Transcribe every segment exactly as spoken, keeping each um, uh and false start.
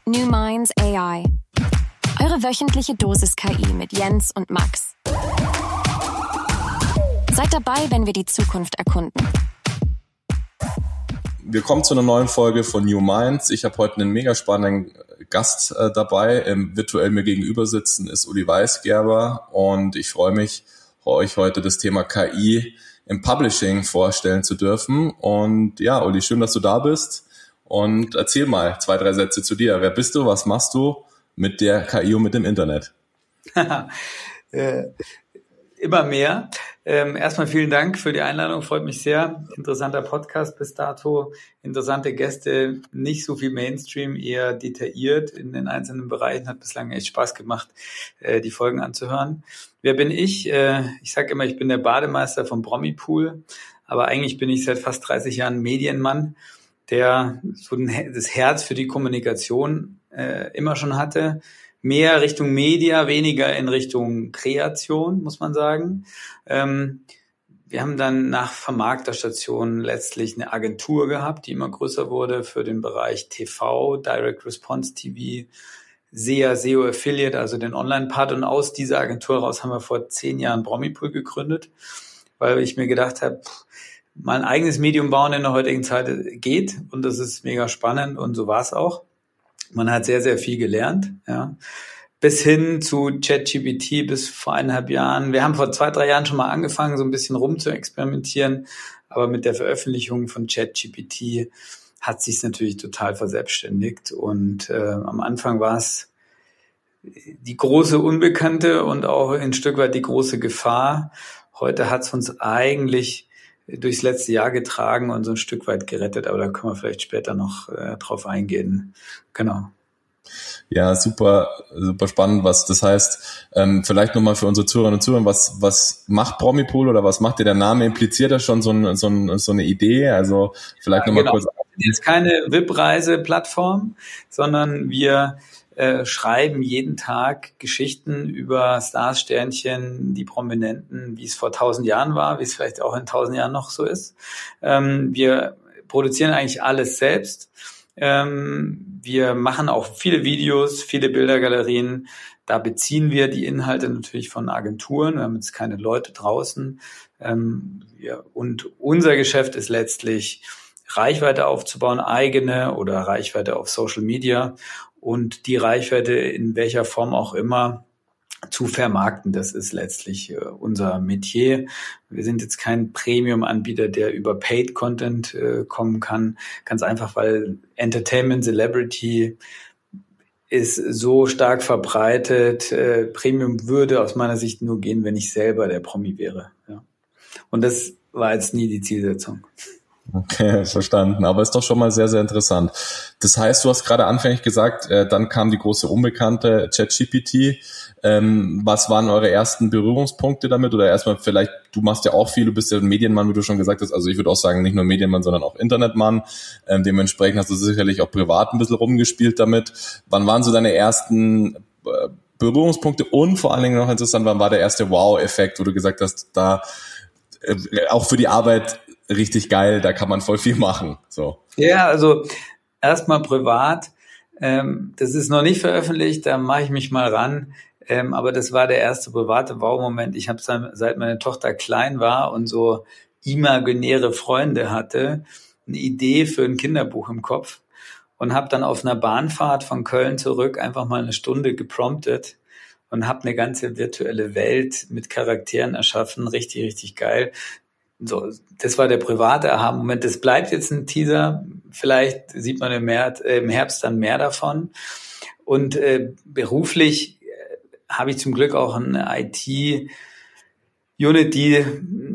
New Minds A I. Eure wöchentliche Dosis K I mit Jens und Max. Seid dabei, wenn wir die Zukunft erkunden. Wir kommen zu einer neuen Folge von New Minds. Ich habe heute einen mega spannenden Gast äh, dabei. Ähm, virtuell mir gegenüber sitzen ist Uli Weisgerber und ich freue mich, euch heute das Thema K I im Publishing vorstellen zu dürfen. Und ja, Uli, schön, dass du da bist. Und erzähl mal zwei, drei Sätze zu dir. Wer bist du? Was machst du mit der K I und mit dem Internet? äh, immer mehr. Ähm, erstmal vielen Dank für die Einladung. Freut mich sehr. Interessanter Podcast bis dato. Interessante Gäste. Nicht so viel Mainstream, eher detailliert in den einzelnen Bereichen. Hat bislang echt Spaß gemacht, äh, die Folgen anzuhören. Wer bin ich? Äh, ich sage immer, ich bin der Bademeister vom Promi-Pool. Aber eigentlich bin ich seit fast dreißig Jahren Medienmann, der so das Herz für die Kommunikation äh, immer schon hatte. Mehr Richtung Media, weniger in Richtung Kreation, muss man sagen. Ähm, wir haben dann nach Vermarkterstationen letztlich eine Agentur gehabt, die immer größer wurde für den Bereich T V, Direct Response T V, S E A, S E O Affiliate, also den Online-Part. Und aus dieser Agentur raus haben wir vor zehn Jahren Promipool gegründet, weil ich mir gedacht habe, mal ein eigenes Medium bauen in der heutigen Zeit geht und das ist mega spannend und so war es auch. Man hat sehr, sehr viel gelernt, ja. Bis hin zu ChatGPT bis vor eineinhalb Jahren. Wir haben vor zwei, drei Jahren schon mal angefangen, so ein bisschen rum zu experimentieren. Aber mit der Veröffentlichung von ChatGPT hat sich's natürlich total verselbstständigt. Und äh, am Anfang war es die große Unbekannte und auch ein Stück weit die große Gefahr. Heute hat's uns eigentlich durchs letzte Jahr getragen und so ein Stück weit gerettet, aber da können wir vielleicht später noch äh, drauf eingehen. Genau. Ja, super, super spannend, was das heißt. Ähm, vielleicht nochmal für unsere Zuhörerinnen und Zuhörer, was, was macht Promipool oder was macht dir der Name? Impliziert das schon so, ein, so, ein, so eine Idee? Also vielleicht ja, nochmal genau. kurz. Jetzt keine V I P-Reise-Plattform, sondern wir äh, schreiben jeden Tag Geschichten über Stars, Sternchen, die Prominenten, wie es vor tausend Jahren war, wie es vielleicht auch in tausend Jahren noch so ist. Ähm, wir produzieren eigentlich alles selbst. Ähm, wir machen auch viele Videos, viele Bildergalerien. Da beziehen wir die Inhalte natürlich von Agenturen. Wir haben jetzt keine Leute draußen. Ähm, wir, und unser Geschäft ist letztlich, Reichweite aufzubauen, eigene oder Reichweite auf Social Media und die Reichweite in welcher Form auch immer zu vermarkten. Das ist letztlich äh, unser Metier. Wir sind jetzt kein Premium-Anbieter, der über Paid-Content äh, kommen kann. Ganz einfach, weil Entertainment, Celebrity ist so stark verbreitet. Äh, Premium würde aus meiner Sicht nur gehen, wenn ich selber der Promi wäre. Ja. Und das war jetzt nie die Zielsetzung. Okay, verstanden. Aber ist doch schon mal sehr, sehr interessant. Das heißt, du hast gerade anfänglich gesagt, äh, dann kam die große Unbekannte ChatGPT. Ähm, was waren eure ersten Berührungspunkte damit? Oder erstmal vielleicht, du machst ja auch viel, du bist ja ein Medienmann, wie du schon gesagt hast. Also ich würde auch sagen, nicht nur Medienmann, sondern auch Internetmann. Ähm, dementsprechend hast du sicherlich auch privat ein bisschen rumgespielt damit. Wann waren so deine ersten äh, Berührungspunkte? Und vor allen Dingen noch interessant, wann war der erste Wow-Effekt, wo du gesagt hast, da äh, auch für die Arbeit richtig geil, da kann man voll viel machen. So. Ja, also erstmal privat. Ähm, das ist noch nicht veröffentlicht, da mache ich mich mal ran. Ähm, aber das war der erste private Wow-Moment. Ich habe seit meine Tochter klein war und so imaginäre Freunde hatte, eine Idee für ein Kinderbuch im Kopf und habe dann auf einer Bahnfahrt von Köln zurück einfach mal eine Stunde gepromptet und habe eine ganze virtuelle Welt mit Charakteren erschaffen. Richtig, richtig geil. So, das war der private Aha-Moment. Das bleibt jetzt ein Teaser. Vielleicht sieht man im, März, äh, im Herbst dann mehr davon. Und äh, beruflich äh, habe ich zum Glück auch eine I T-Unit, die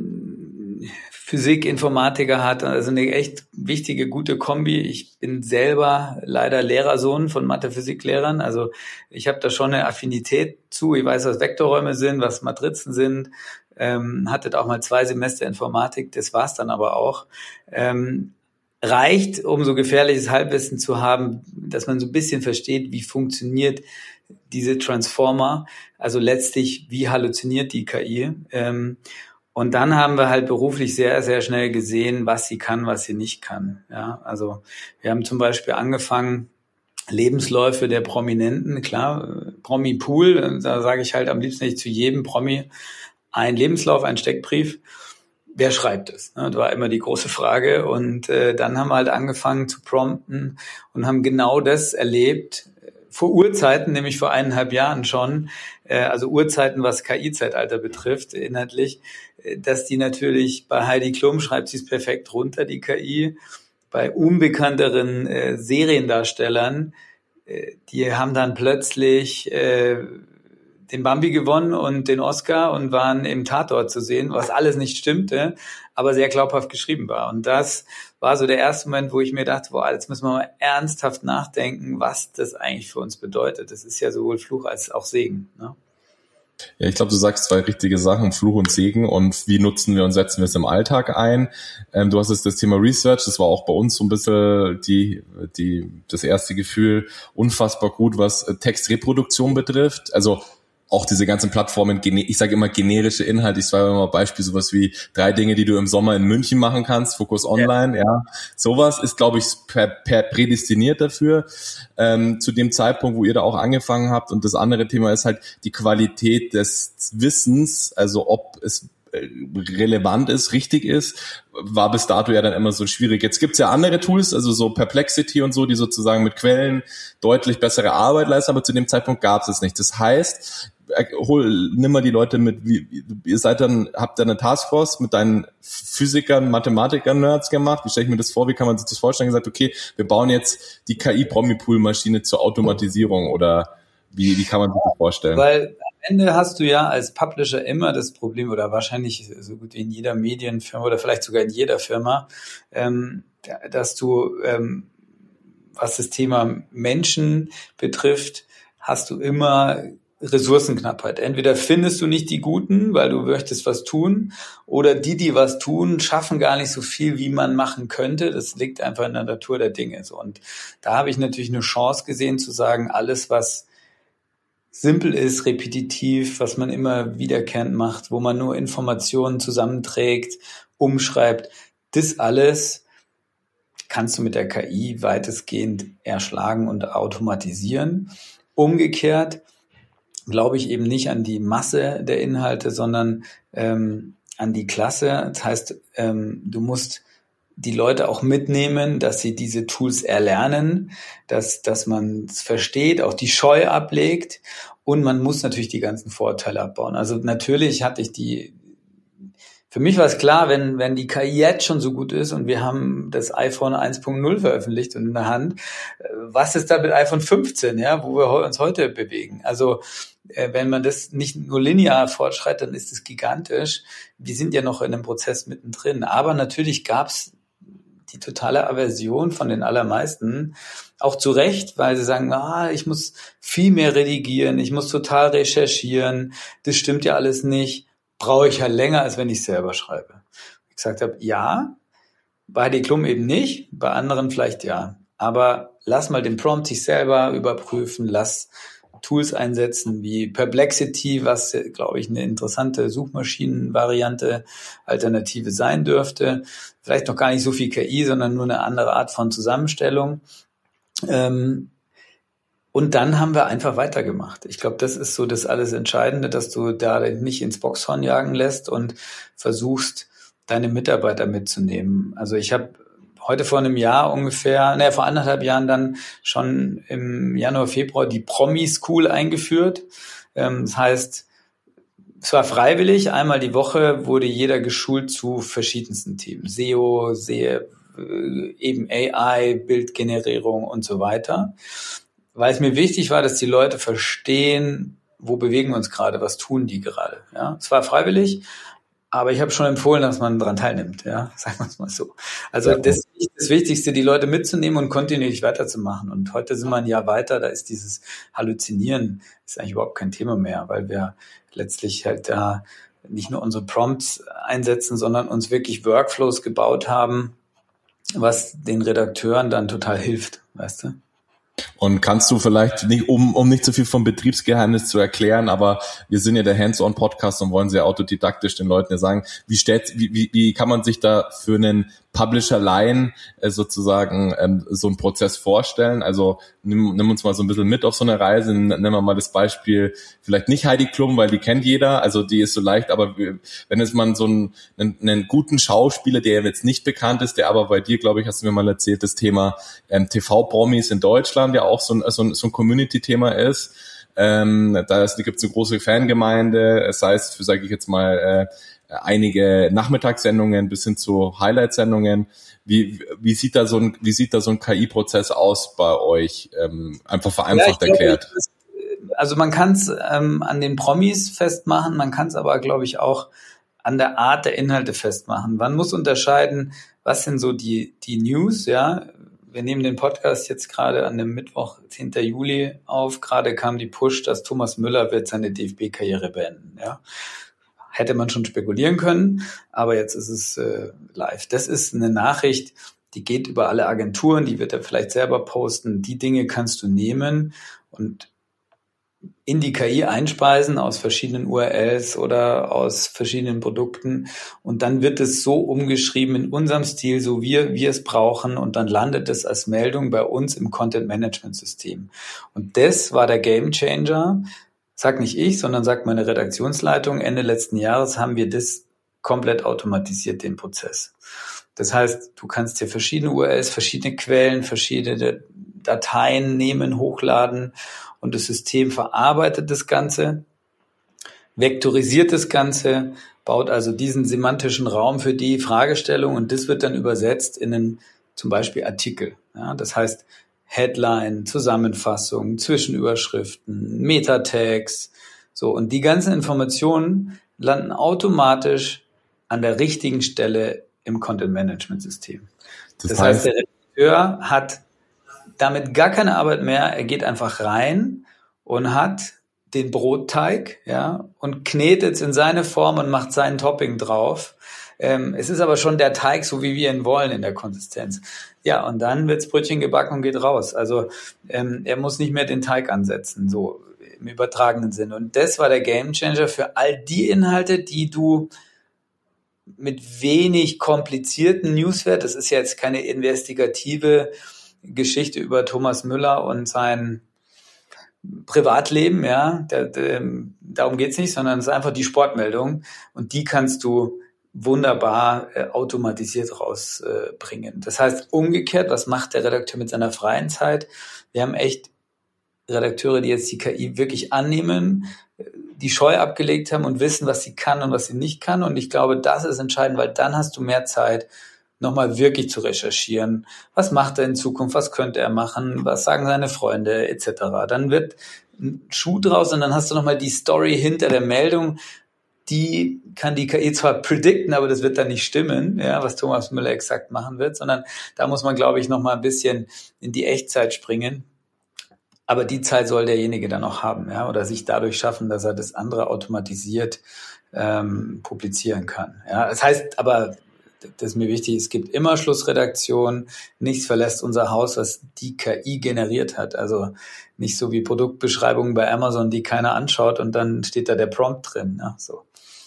Physik, Informatiker hat, also eine echt wichtige, gute Kombi. Ich bin selber leider Lehrersohn von Mathe-Physik-Lehrern, also ich habe da schon eine Affinität zu. Ich weiß, was Vektorräume sind, was Matrizen sind, ähm, hatte auch mal zwei Semester Informatik, das war's dann aber auch. Ähm, reicht, um so gefährliches Halbwissen zu haben, dass man so ein bisschen versteht, wie funktioniert diese Transformer, also letztlich, wie halluziniert die K I. Ähm, Und dann haben wir halt beruflich sehr, sehr schnell gesehen, was sie kann, was sie nicht kann. Ja, also wir haben zum Beispiel angefangen, Lebensläufe der Prominenten, klar, Promi-Pool, da sage ich halt am liebsten nicht zu jedem Promi ein Lebenslauf, ein Steckbrief. Wer schreibt es? Das war immer die große Frage. Und äh, dann haben wir halt angefangen zu prompten und haben genau das erlebt, vor Urzeiten, nämlich vor eineinhalb Jahren schon, äh, also Urzeiten, was K I-Zeitalter betrifft, inhaltlich, äh, dass die natürlich bei Heidi Klum schreibt sie es perfekt runter, die K I, bei unbekannteren äh, Seriendarstellern, äh, die haben dann plötzlich äh, den Bambi gewonnen und den Oscar und waren im Tatort zu sehen, was alles nicht stimmte, aber sehr glaubhaft geschrieben war. Und das war so der erste Moment, wo ich mir dachte, boah, jetzt müssen wir mal ernsthaft nachdenken, was das eigentlich für uns bedeutet. Das ist ja sowohl Fluch als auch Segen, ne? Ja, ich glaube, du sagst zwei richtige Sachen, Fluch und Segen, und wie nutzen wir und setzen wir es im Alltag ein. Ähm, du hast jetzt das Thema Research, das war auch bei uns so ein bisschen die, die, das erste Gefühl, unfassbar gut, was Textreproduktion betrifft. Also auch diese ganzen Plattformen, ich sage immer generische Inhalte, ich sage immer Beispiel, sowas wie drei Dinge, die du im Sommer in München machen kannst, Fokus Online, ja, ja. Sowas ist, glaube ich, per, per prädestiniert dafür, ähm, zu dem Zeitpunkt, wo ihr da auch angefangen habt. Und das andere Thema ist halt die Qualität des Wissens, also ob es relevant ist, richtig ist, war bis dato ja dann immer so schwierig. Jetzt gibt's ja andere Tools, also so Perplexity und so, die sozusagen mit Quellen deutlich bessere Arbeit leisten, aber zu dem Zeitpunkt gab's es nicht. Das heißt, hol, nimm mal die Leute mit, wie, ihr seid dann, habt ihr eine Taskforce mit deinen Physikern, Mathematikern, Nerds gemacht? Wie stelle ich mir das vor? Wie kann man sich das vorstellen? Gesagt, okay, wir bauen jetzt die K I-Promi-Pool-Maschine zur Automatisierung, oder wie, wie kann man sich das vorstellen? Weil am Ende hast du ja als Publisher immer das Problem, oder wahrscheinlich so gut wie in jeder Medienfirma oder vielleicht sogar in jeder Firma, ähm, dass du, ähm, was das Thema Menschen betrifft, hast du immer Ressourcenknappheit. Entweder findest du nicht die Guten, weil du möchtest was tun, oder die, die was tun, schaffen gar nicht so viel, wie man machen könnte. Das liegt einfach in der Natur der Dinge. So. Und da habe ich natürlich eine Chance gesehen zu sagen, alles, was simpel ist, repetitiv, was man immer wiederkehrend macht, wo man nur Informationen zusammenträgt, umschreibt, das alles kannst du mit der K I weitestgehend erschlagen und automatisieren. Umgekehrt glaube ich eben nicht an die Masse der Inhalte, sondern ähm, an die Klasse. Das heißt, ähm, du musst die Leute auch mitnehmen, dass sie diese Tools erlernen, dass, dass man es versteht, auch die Scheu ablegt, und man muss natürlich die ganzen Vorteile abbauen. Also natürlich hatte ich die, für mich war es klar, wenn, wenn die K I jetzt schon so gut ist und wir haben das iPhone eins Punkt null veröffentlicht und in der Hand, was ist da mit iPhone fünfzehn, ja, wo wir uns heute bewegen? Also, wenn man das nicht nur linear fortschreitet, dann ist es gigantisch. Wir sind ja noch in einem Prozess mittendrin. Aber natürlich gab's die totale Aversion von den allermeisten, auch zu Recht, weil sie sagen, ah, ich muss viel mehr redigieren, ich muss total recherchieren, das stimmt ja alles nicht, brauche ich halt länger, als wenn ich selber schreibe. Ich gesagt habe, ja, bei Heidi Klum eben nicht, bei anderen vielleicht ja, aber lass mal den Prompt sich selber überprüfen, lass Tools einsetzen wie Perplexity, was, glaube ich, eine interessante Suchmaschinenvariante, Alternative sein dürfte. Vielleicht noch gar nicht so viel K I, sondern nur eine andere Art von Zusammenstellung. Ähm, und dann haben wir einfach weitergemacht. Ich glaube, das ist so das alles Entscheidende, dass du da nicht ins Boxhorn jagen lässt und versuchst, deine Mitarbeiter mitzunehmen. Also ich habe heute vor einem Jahr ungefähr, naja, vor anderthalb Jahren dann schon im Januar, Februar die Promi-School eingeführt. Ähm, das heißt, es war freiwillig, einmal die Woche wurde jeder geschult zu verschiedensten Themen. S E O, S E O, eben A I, Bildgenerierung und so weiter. Weil es mir wichtig war, dass die Leute verstehen, wo bewegen wir uns gerade, was tun die gerade. Ja, es war freiwillig, aber ich habe schon empfohlen, dass man daran teilnimmt, ja, sagen wir es mal so. Also ja, das ist das Wichtigste, die Leute mitzunehmen und kontinuierlich weiterzumachen. Und heute sind wir ein Jahr weiter, da ist dieses Halluzinieren ist eigentlich überhaupt kein Thema mehr, weil wir letztlich halt da nicht nur unsere Prompts einsetzen, sondern uns wirklich Workflows gebaut haben, was den Redakteuren dann total hilft, weißt du? Und kannst du vielleicht, nicht, um, um nicht so viel vom Betriebsgeheimnis zu erklären, aber wir sind ja der Hands-on-Podcast und wollen sehr autodidaktisch den Leuten ja sagen, wie stellt, wie, wie, wie kann man sich da für einen Publisher-Laien äh, sozusagen ähm, so einen Prozess vorstellen? Also nimm, nimm uns mal so ein bisschen mit auf so eine Reise. Nehmen wir mal das Beispiel, vielleicht nicht Heidi Klum, weil die kennt jeder, also die ist so leicht, aber wenn es man so einen, einen, einen guten Schauspieler, der jetzt nicht bekannt ist, der aber bei dir, glaube ich, hast du mir mal erzählt, das Thema ähm, T V-Promis in Deutschland ja auch so ein, so ein, so ein Community-Thema ist. Ähm, da gibt es eine große Fangemeinde, sei es für, sage ich jetzt mal, äh, einige Nachmittagssendungen bis hin zu Highlight-Sendungen. Wie, wie sieht da so ein, wie sieht da so ein K I-Prozess aus bei euch? Ähm, einfach vereinfacht ja, erklärt. Glaube, das, also man kann es ähm, an den Promis festmachen, man kann es aber, glaube ich, auch an der Art der Inhalte festmachen. Man muss unterscheiden, was sind so die, die News, ja. Wir nehmen den Podcast jetzt gerade an dem Mittwoch, zehnten Juli auf. Gerade kam die Push, dass Thomas Müller wird seine D F B-Karriere beenden. Ja, hätte man schon spekulieren können, aber jetzt ist es äh, live. Das ist eine Nachricht, die geht über alle Agenturen, die wird er vielleicht selber posten. Die Dinge kannst du nehmen und in die K I einspeisen aus verschiedenen U R Ls oder aus verschiedenen Produkten und dann wird es so umgeschrieben in unserem Stil, so wie wir es brauchen und dann landet es als Meldung bei uns im Content-Management-System. Und das war der Game-Changer, sag nicht ich, sondern sagt meine Redaktionsleitung, Ende letzten Jahres haben wir das komplett automatisiert, den Prozess. Das heißt, du kannst dir verschiedene U R Ls, verschiedene Quellen, verschiedene Dateien nehmen, hochladen und das System verarbeitet das Ganze, vektorisiert das Ganze, baut also diesen semantischen Raum für die Fragestellung und das wird dann übersetzt in einen zum Beispiel Artikel. Ja, das heißt Headline, Zusammenfassung, Zwischenüberschriften, Meta-Tags, so und die ganzen Informationen landen automatisch an der richtigen Stelle im Content-Management-System. Das, das heißt, heißt, der Redakteur hat damit gar keine Arbeit mehr. Er geht einfach rein und hat den Brotteig, ja, und knetet es in seine Form und macht seinen Topping drauf. Ähm, es ist aber schon der Teig, so wie wir ihn wollen in der Konsistenz. Ja, und dann wird's Brötchen gebacken und geht raus. Also ähm, er muss nicht mehr den Teig ansetzen, so im übertragenen Sinne. Und das war der Gamechanger für all die Inhalte, die du mit wenig komplizierten Newswert, das ist ja jetzt keine investigative Geschichte über Thomas Müller und sein Privatleben, ja, der, der, darum geht's nicht, sondern es ist einfach die Sportmeldung und die kannst du wunderbar äh, automatisiert rausbringen. Äh, das heißt, umgekehrt, was macht der Redakteur mit seiner freien Zeit? Wir haben echt Redakteure, die jetzt die K I wirklich annehmen, die Scheu abgelegt haben und wissen, was sie kann und was sie nicht kann. Und ich glaube, das ist entscheidend, weil dann hast du mehr Zeit, nochmal wirklich zu recherchieren. Was macht er in Zukunft? Was könnte er machen? Was sagen seine Freunde? Etc. Dann wird ein Schuh draus und dann hast du nochmal die Story hinter der Meldung. Die kann die K I zwar predikten, aber das wird dann nicht stimmen, ja, was Thomas Müller exakt machen wird, sondern da muss man, glaube ich, nochmal ein bisschen in die Echtzeit springen. Aber die Zeit soll derjenige dann auch haben, ja, oder sich dadurch schaffen, dass er das andere automatisiert ähm, publizieren kann. Ja, das heißt, aber das ist mir wichtig, es gibt immer Schlussredaktion, nichts verlässt unser Haus, was die K I generiert hat. Also nicht so wie Produktbeschreibungen bei Amazon, die keiner anschaut und dann steht da der Prompt drin. Ja, so.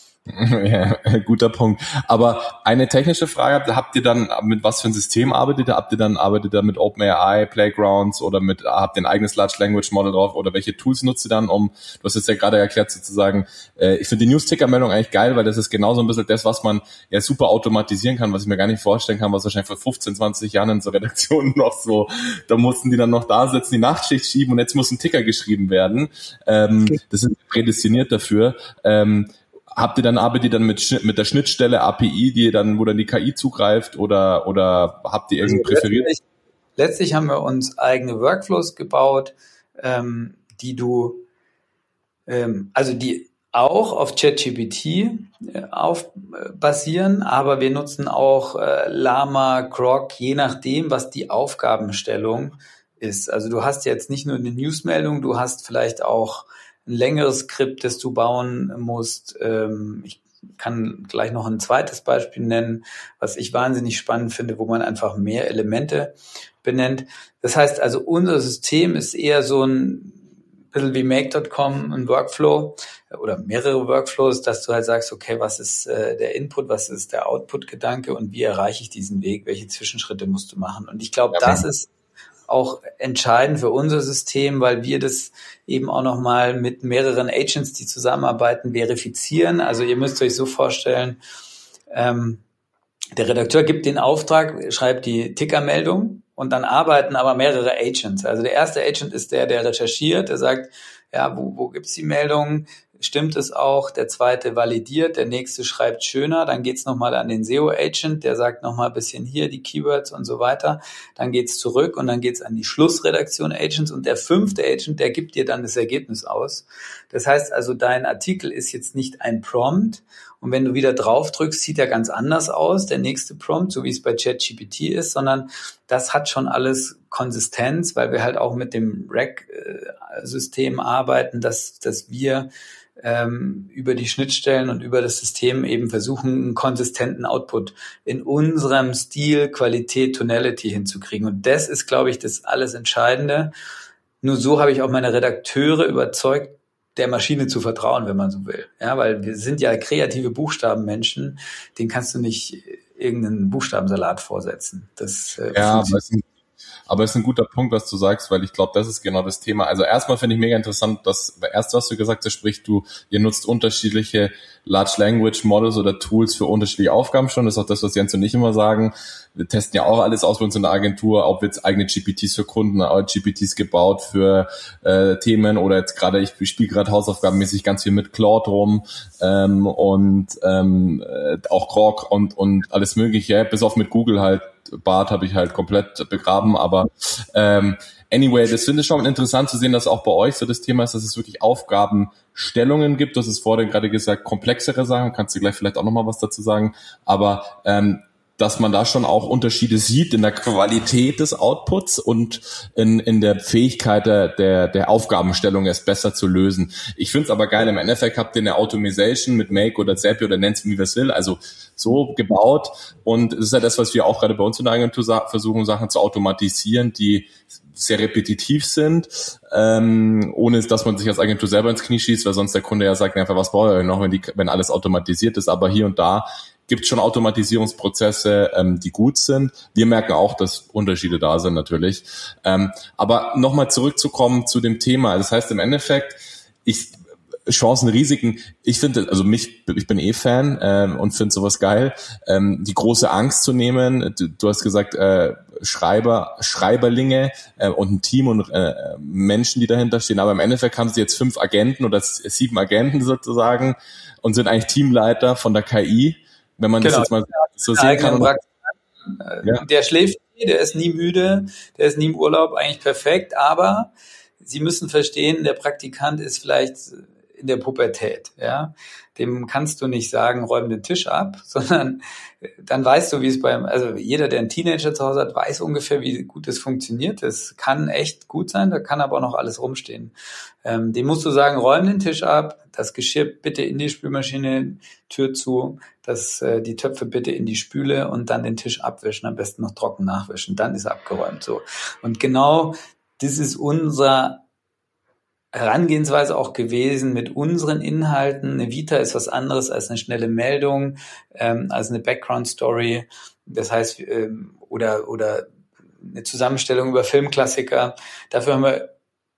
Ja, guter Punkt. Aber eine technische Frage, habt ihr dann, mit was für ein System arbeitet ihr? Habt ihr dann, arbeitet ihr mit OpenAI, Playgrounds oder mit, habt ihr ein eigenes Large Language Model drauf oder welche Tools nutzt ihr dann, um, du hast jetzt ja gerade erklärt sozusagen, äh, ich finde die News-Ticker-Meldung eigentlich geil, weil das ist genauso ein bisschen das, was man ja super automatisieren kann, was ich mir gar nicht vorstellen kann, was wahrscheinlich vor fünfzehn, zwanzig Jahren in so Redaktionen noch so, da mussten die dann noch da sitzen, die Nachtschicht schieben und jetzt muss ein Ticker geschrieben werden. Ähm, das ist prädestiniert dafür. Ähm, Habt ihr dann, arbeitet ihr dann mit, mit der Schnittstelle A P I, die dann, wo dann die K I zugreift oder, oder habt ihr irgendein also präferiert? Letztlich, letztlich haben wir uns eigene Workflows gebaut, ähm, die du, ähm, also die auch auf ChatGPT äh, auf, äh, basieren, aber wir nutzen auch äh, Llama, Grok, je nachdem, was die Aufgabenstellung ist. Also du hast jetzt nicht nur eine Newsmeldung, du hast vielleicht auch ein längeres Skript, das du bauen musst. Ich kann gleich noch ein zweites Beispiel nennen, was ich wahnsinnig spannend finde, wo man einfach mehr Elemente benennt. Das heißt also, unser System ist eher so ein bisschen wie Make Punkt com, ein Workflow. oder mehrere Workflows, dass du halt sagst, okay, was ist äh, der Input, was ist der Output-Gedanke und wie erreiche ich diesen Weg, welche Zwischenschritte musst du machen? Und ich glaube, das ist auch entscheidend für unser System, weil wir das eben auch nochmal mit mehreren Agents, die zusammenarbeiten, verifizieren. Also ihr müsst euch so vorstellen, ähm, der Redakteur gibt den Auftrag, schreibt die Tickermeldung und dann arbeiten aber mehrere Agents. Also der erste Agent ist der, der recherchiert, der sagt, ja, wo, wo gibt's die Meldungen? Stimmt es auch? Der zweite validiert, der nächste schreibt schöner, dann geht's nochmal an den S E O-Agent, der sagt nochmal ein bisschen hier die Keywords und so weiter. Dann geht's zurück und dann geht's an die Schlussredaktion-Agents und der fünfte Agent, der gibt dir dann das Ergebnis aus. Das heißt also, dein Artikel ist jetzt nicht ein Prompt und wenn du wieder drauf drückst, sieht er ganz anders aus, der nächste Prompt, so wie es bei ChatGPT ist, sondern das hat schon alles Konsistenz, weil wir halt auch mit dem Rack-System arbeiten, dass, dass wir ähm, über die Schnittstellen und über das System eben versuchen, einen konsistenten Output in unserem Stil, Qualität, Tonality hinzukriegen. Und das ist, glaube ich, das alles Entscheidende. Nur so habe ich auch meine Redakteure überzeugt, der Maschine zu vertrauen, wenn man so will. Ja, weil wir sind ja kreative Buchstabenmenschen, den kannst du nicht irgendeinen Buchstabensalat vorsetzen. Das äh, ja, aber es, ist, aber es ist ein guter Punkt, was du sagst, weil ich glaube, das ist genau das Thema. Also erstmal finde ich mega interessant, dass erst was du gesagt hast, sprich du, ihr nutzt unterschiedliche Large Language Models oder Tools für unterschiedliche Aufgaben schon. Das ist auch das, was Jens und ich immer sagen. Wir testen ja auch alles aus bei uns in der Agentur, ob wir jetzt eigene G P Ts für Kunden, G P Ts gebaut für äh, Themen oder jetzt gerade, ich spiele gerade hausaufgabenmäßig ganz viel mit Claude rum ähm, und ähm, auch Grok und und alles mögliche, bis auf mit Google halt. Bart habe ich halt komplett begraben, aber ähm, anyway, das finde ich schon interessant zu sehen, dass auch bei euch so das Thema ist, dass es wirklich Aufgabenstellungen gibt. Du hast es vorhin gerade gesagt, komplexere Sachen, kannst du gleich vielleicht auch nochmal was dazu sagen, aber ähm, dass man da schon auch Unterschiede sieht in der Qualität des Outputs und in, in der Fähigkeit der, der, der Aufgabenstellung, es besser zu lösen. Ich finde es aber geil, im Endeffekt habt ihr eine Automation mit Make oder Zapier oder nennt's wie es will, also so gebaut und es ist ja das, was wir auch gerade bei uns in der Agentur sa- versuchen, Sachen zu automatisieren, die sehr repetitiv sind, ähm, ohne dass man sich als Agentur selber ins Knie schießt, weil sonst der Kunde ja sagt, einfach, was brauche ich noch, wenn, die, wenn alles automatisiert ist, aber hier und da gibt es schon Automatisierungsprozesse, ähm, die gut sind. Wir merken auch, dass Unterschiede da sind natürlich. Ähm, aber nochmal zurückzukommen zu dem Thema. Das heißt im Endeffekt, ich Chancen, Risiken. Ich finde, also mich, ich bin eh Fan ähm, und finde sowas geil. Ähm, die große Angst zu nehmen. Du, du hast gesagt, äh, Schreiber, Schreiberlinge äh, und ein Team und äh, Menschen, die dahinter stehen. Aber im Endeffekt haben sie jetzt fünf Agenten oder sieben Agenten sozusagen und sind eigentlich Teamleiter von der K I. Wenn man genau. das jetzt mal so sehen kann. Ja. Der schläft nie, der ist nie müde, der ist nie im Urlaub, eigentlich perfekt, aber Sie müssen verstehen, der Praktikant ist vielleicht in der Pubertät, ja. Dem kannst du nicht sagen, räum den Tisch ab, sondern dann weißt du, wie es beim, also jeder, der einen Teenager zu Hause hat, weiß ungefähr, wie gut es funktioniert. Das kann echt gut sein, da kann aber auch noch alles rumstehen. Ähm, dem musst du sagen, räum den Tisch ab, das Geschirr bitte in die Spülmaschine, Tür zu, das, äh, die Töpfe bitte in die Spüle und dann den Tisch abwischen, am besten noch trocken nachwischen, dann ist abgeräumt, so. Und genau das ist unser Herangehensweise auch gewesen mit unseren Inhalten. Eine Vita ist was anderes als eine schnelle Meldung, ähm, als eine Background-Story. Das heißt, ähm, oder, oder eine Zusammenstellung über Filmklassiker. Dafür haben wir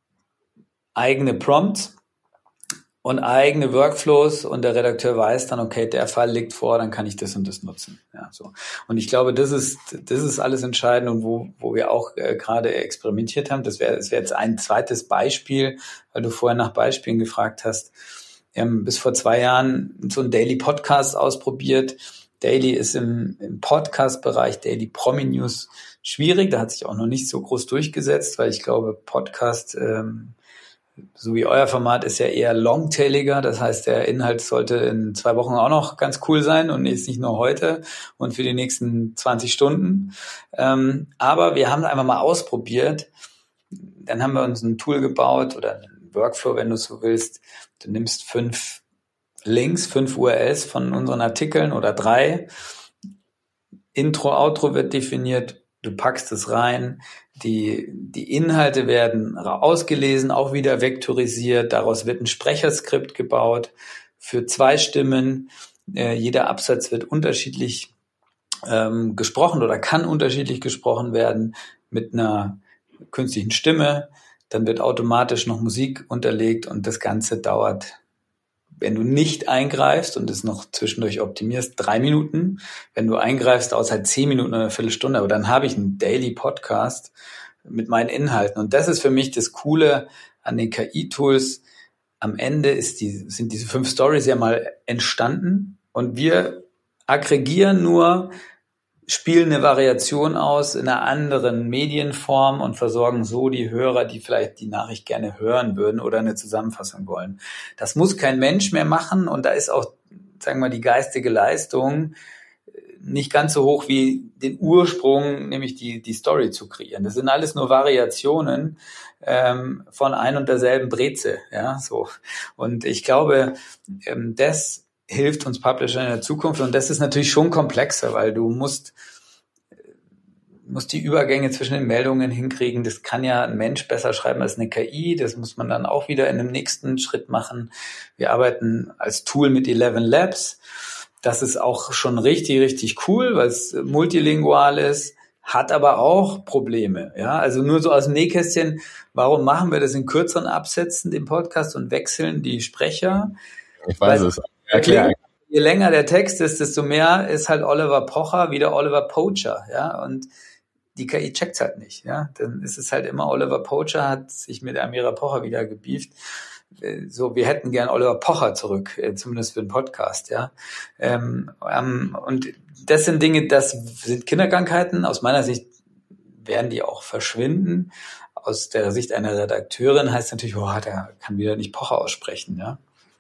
eigene Prompts und eigene Workflows und der Redakteur weiß dann, okay, der Fall liegt vor, dann kann ich das und das nutzen. Ja, so. Und ich glaube, das ist, das ist alles entscheidend und wo, wo wir auch äh, gerade experimentiert haben. Das wäre, das wäre jetzt ein zweites Beispiel, weil du vorher nach Beispielen gefragt hast. Wir haben bis vor zwei Jahren so einen Daily Podcast ausprobiert. Daily ist im, im Podcast-Bereich, Daily Promi News schwierig. Da hat sich auch noch nicht so groß durchgesetzt, weil ich glaube, Podcast, ähm, so wie euer Format ist ja eher longtailiger, das heißt, der Inhalt sollte in zwei Wochen auch noch ganz cool sein und jetzt nicht nur heute und für die nächsten zwanzig Stunden. Ähm, aber wir haben einfach mal ausprobiert. Dann haben wir uns ein Tool gebaut oder einen Workflow, wenn du so willst. Du nimmst fünf Links, fünf U R Ls von unseren Artikeln oder drei. Intro, Outro wird definiert, du packst es rein, die, die Inhalte werden ausgelesen, auch wieder vektorisiert, daraus wird ein Sprecherskript gebaut für zwei Stimmen, äh, jeder Absatz wird unterschiedlich ähm, gesprochen oder kann unterschiedlich gesprochen werden mit einer künstlichen Stimme, dann wird automatisch noch Musik unterlegt und das Ganze dauert, wenn du nicht eingreifst und es noch zwischendurch optimierst, drei Minuten. Wenn du eingreifst, dauert es halt zehn Minuten oder eine Viertelstunde. Aber dann habe ich einen Daily Podcast mit meinen Inhalten. Und das ist für mich das Coole an den K I-Tools. Am Ende ist die, sind diese fünf Stories ja mal entstanden. Und wir aggregieren nur, spielen eine Variation aus in einer anderen Medienform und versorgen so die Hörer, die vielleicht die Nachricht gerne hören würden oder eine Zusammenfassung wollen. Das muss kein Mensch mehr machen und da ist auch, sagen wir mal, die geistige Leistung nicht ganz so hoch wie den Ursprung, nämlich die die Story zu kreieren. Das sind alles nur Variationen ähm, von ein und derselben Breze, ja, so. Und ich glaube, ähm, das hilft uns Publisher in der Zukunft und das ist natürlich schon komplexer, weil du musst musst die Übergänge zwischen den Meldungen hinkriegen. Das kann ja ein Mensch besser schreiben als eine K I. Das muss man dann auch wieder in einem nächsten Schritt machen. Wir arbeiten als Tool mit Eleven Labs. Das ist auch schon richtig, richtig cool, weil es multilingual ist, hat aber auch Probleme. Ja, also nur so aus dem Nähkästchen. Warum machen wir das in kürzeren Absätzen, den Podcast, und wechseln die Sprecher? Ich weiß weil, es. Erklär. Je länger der Text ist, desto mehr ist halt Oliver Pocher wieder Oliver Poacher, ja, und die K I checkt's halt nicht, ja, dann ist es halt immer Oliver Poacher hat sich mit Amira Pocher wieder gebieft, so, wir hätten gern Oliver Pocher zurück, zumindest für den Podcast, ja, ähm, und das sind Dinge, das sind Kinderkrankheiten, aus meiner Sicht werden die auch verschwinden, aus der Sicht einer Redakteurin heißt natürlich, oh, der kann wieder nicht Pocher aussprechen, ja.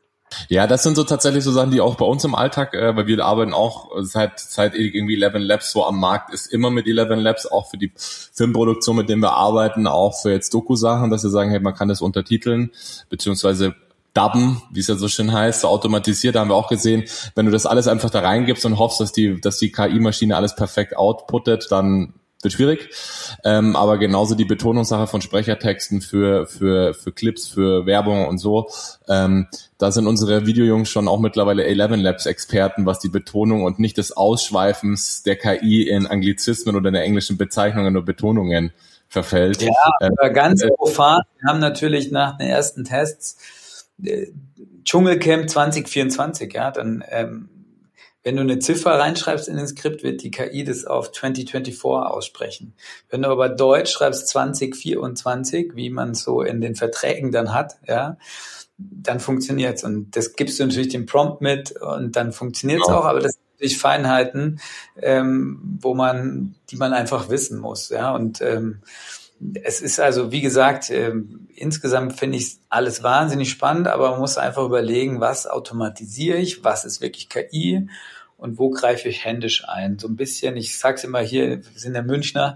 Ja, das sind so tatsächlich so Sachen, die auch bei uns im Alltag, äh, weil wir arbeiten auch seit seit irgendwie Eleven Labs so am Markt ist, immer mit Eleven Labs, auch für die Filmproduktion, mit denen wir arbeiten, auch für jetzt Doku-Sachen, dass wir sagen, hey, man kann das untertiteln, beziehungsweise dubben, wie es ja so schön heißt, so automatisiert, da haben wir auch gesehen, wenn du das alles einfach da reingibst und hoffst, dass die dass die K I-Maschine alles perfekt outputtet, dann wird schwierig, ähm, aber genauso die Betonungssache von Sprechertexten für für für Clips, für Werbung und so, ähm, da sind unsere Videojungs schon auch mittlerweile Eleven Labs Experten, was die Betonung und nicht des Ausschweifens der K I in Anglizismen oder in der englischen Bezeichnungen oder Betonungen verfällt. Ja, aber ähm, ganz äh, profan. Wir haben natürlich nach den ersten Tests äh, Dschungelcamp zwanzig vierundzwanzig, ja, dann ähm, wenn du eine Ziffer reinschreibst in den Skript, wird die K I das auf zwanzig vierundzwanzig aussprechen. Wenn du aber Deutsch schreibst zwanzig vierundzwanzig, wie man es so in den Verträgen dann hat, ja, dann funktioniert's. Und das gibst du natürlich dem Prompt mit und dann funktioniert's ja auch, aber das sind natürlich Feinheiten, ähm, wo man, die man einfach wissen muss, ja. Und ähm, es ist also, wie gesagt, ähm, insgesamt finde ich alles wahnsinnig spannend, aber man muss einfach überlegen, was automatisiere ich, was ist wirklich K I und wo greife ich händisch ein. So ein bisschen, ich sag's immer hier, wir sind der Münchner,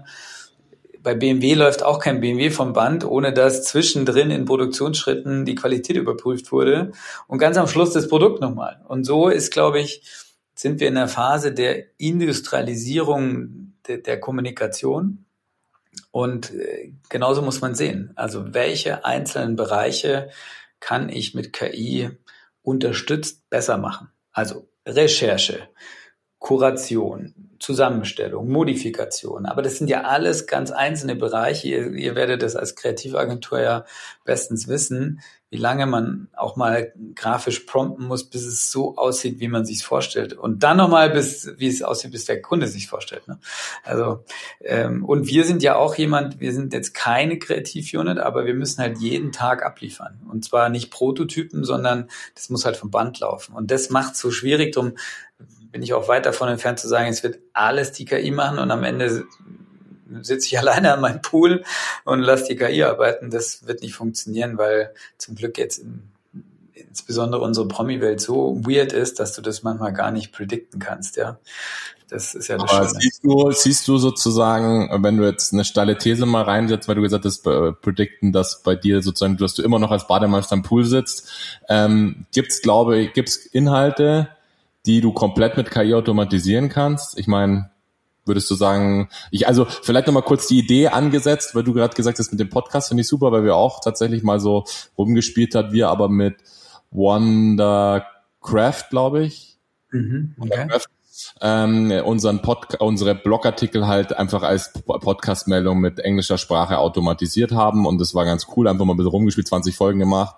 bei B M W läuft auch kein B M W vom Band, ohne dass zwischendrin in Produktionsschritten die Qualität überprüft wurde und ganz am Schluss das Produkt nochmal. Und so ist, glaube ich, sind wir in der Phase der Industrialisierung de, der Kommunikation. Und genauso muss man sehen, also welche einzelnen Bereiche kann ich mit K I unterstützt besser machen. Also Recherche, Kuration, Zusammenstellung, Modifikation. Aber das sind ja alles ganz einzelne Bereiche. Ihr, ihr werdet das als Kreativagentur ja bestens wissen, wie lange man auch mal grafisch prompten muss, bis es so aussieht, wie man sich vorstellt. Und dann nochmal, bis wie es aussieht, bis der Kunde sich vorstellt. Ne? Also ähm, und wir sind ja auch jemand, wir sind jetzt keine Kreativ-Unit, aber wir müssen halt jeden Tag abliefern. Und zwar nicht Prototypen, sondern das muss halt vom Band laufen. Und das macht es so schwierig, drum bin ich auch weit davon entfernt zu sagen, es wird alles die K I machen und am Ende sitze ich alleine an meinem Pool und lasse die K I arbeiten. Das wird nicht funktionieren, weil zum Glück jetzt in, insbesondere unsere Promi-Welt so weird ist, dass du das manchmal gar nicht predikten kannst, ja. Das ist ja das Aber Schöne. Siehst du, siehst du sozusagen, wenn du jetzt eine steile These mal reinsetzt, weil du gesagt hast, äh, predikten, dass bei dir sozusagen, dass du immer noch als Bademeister am Pool sitzt, ähm, gibt's, glaube ich, gibt's Inhalte, die du komplett mit K I automatisieren kannst? Ich meine, würdest du sagen, ich, also vielleicht nochmal kurz die Idee angesetzt, weil du gerade gesagt hast, mit dem Podcast finde ich super, weil wir auch tatsächlich mal so rumgespielt hat, wir aber mit Wondercraft, glaube ich. Mhm, okay. Wondercraft, ähm, unseren Pod, unsere Blogartikel halt einfach als Podcast-Meldung mit englischer Sprache automatisiert haben und das war ganz cool, einfach mal ein bisschen rumgespielt, zwanzig Folgen gemacht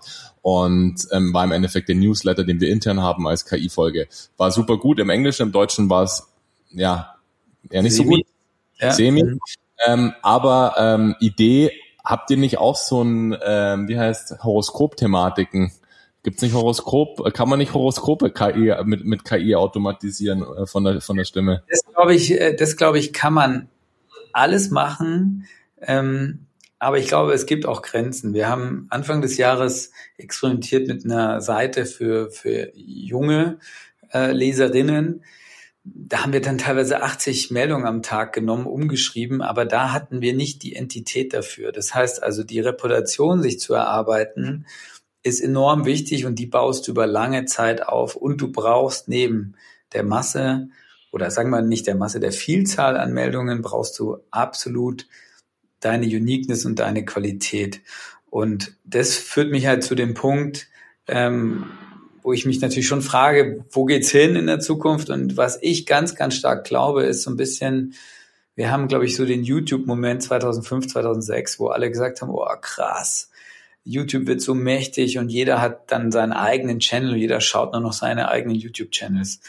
und ähm, war im Endeffekt der Newsletter, den wir intern haben als K I-Folge. War super gut, im Englischen, im Deutschen war es ja eher nicht Semi. so gut. Ja. Semi. Mhm. Ähm, aber ähm, Idee, habt ihr nicht auch so ein, ähm, wie heißt, Horoskop-Thematiken? Gibt's nicht Horoskop? Kann man nicht Horoskope K I mit mit K I automatisieren äh, von der von der Stimme? Das glaube ich, das glaube ich, kann man alles machen, ähm, aber ich glaube, es gibt auch Grenzen. Wir haben Anfang des Jahres experimentiert mit einer Seite für für junge äh, Leserinnen. Da haben wir dann teilweise achtzig Meldungen am Tag genommen, umgeschrieben, aber da hatten wir nicht die Entität dafür. Das heißt also, die Reputation sich zu erarbeiten, ist enorm wichtig und die baust du über lange Zeit auf und du brauchst neben der Masse oder sagen wir nicht der Masse, der Vielzahl an Meldungen brauchst du absolut deine Uniqueness und deine Qualität. Und das führt mich halt zu dem Punkt, ähm, wo ich mich natürlich schon frage, wo geht's hin in der Zukunft? Und was ich ganz, ganz stark glaube, ist so ein bisschen, wir haben, glaube ich, so den YouTube-Moment zweitausendfünf, zweitausendsechs, wo alle gesagt haben, oh krass, YouTube wird so mächtig und jeder hat dann seinen eigenen Channel und jeder schaut nur noch seine eigenen YouTube-Channels.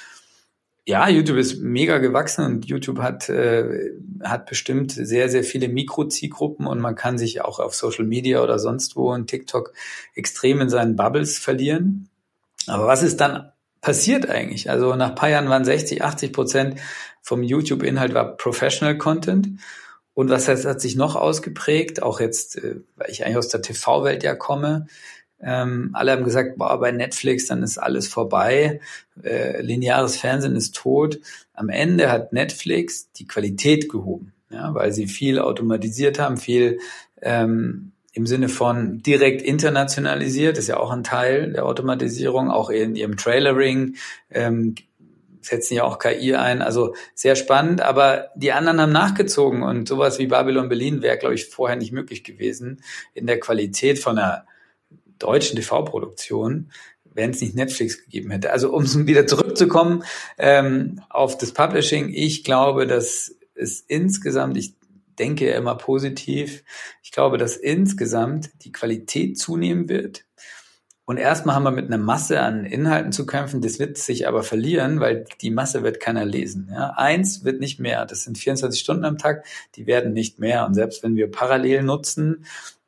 Ja, YouTube ist mega gewachsen und YouTube hat äh, hat bestimmt sehr, sehr viele Mikro-Zielgruppen und man kann sich auch auf Social Media oder sonst wo in TikTok extrem in seinen Bubbles verlieren. Aber was ist dann passiert eigentlich? Also nach ein paar Jahren waren sechzig, achtzig Prozent vom YouTube-Inhalt war Professional Content. Und was heißt, hat sich noch ausgeprägt, auch jetzt, weil ich eigentlich aus der T V-Welt ja komme, ähm, alle haben gesagt, boah, bei Netflix, dann ist alles vorbei, äh, lineares Fernsehen ist tot. Am Ende hat Netflix die Qualität gehoben, ja, weil sie viel automatisiert haben, viel ähm, im Sinne von direkt internationalisiert, ist ja auch ein Teil der Automatisierung, auch in ihrem Trailering, ähm, setzen ja auch K I ein, also sehr spannend, aber die anderen haben nachgezogen und sowas wie Babylon Berlin wäre, glaube ich, vorher nicht möglich gewesen in der Qualität von einer deutschen T V-Produktion, wenn es nicht Netflix gegeben hätte. Also um wieder zurückzukommen ähm, auf das Publishing, ich glaube, dass es insgesamt, ich denke ja immer positiv, ich glaube, dass insgesamt die Qualität zunehmen wird. Und erstmal haben wir mit einer Masse an Inhalten zu kämpfen, das wird sich aber verlieren, weil die Masse wird keiner lesen. Ja? Eins wird nicht mehr, das sind vierundzwanzig Stunden am Tag, die werden nicht mehr. Und selbst wenn wir parallel nutzen,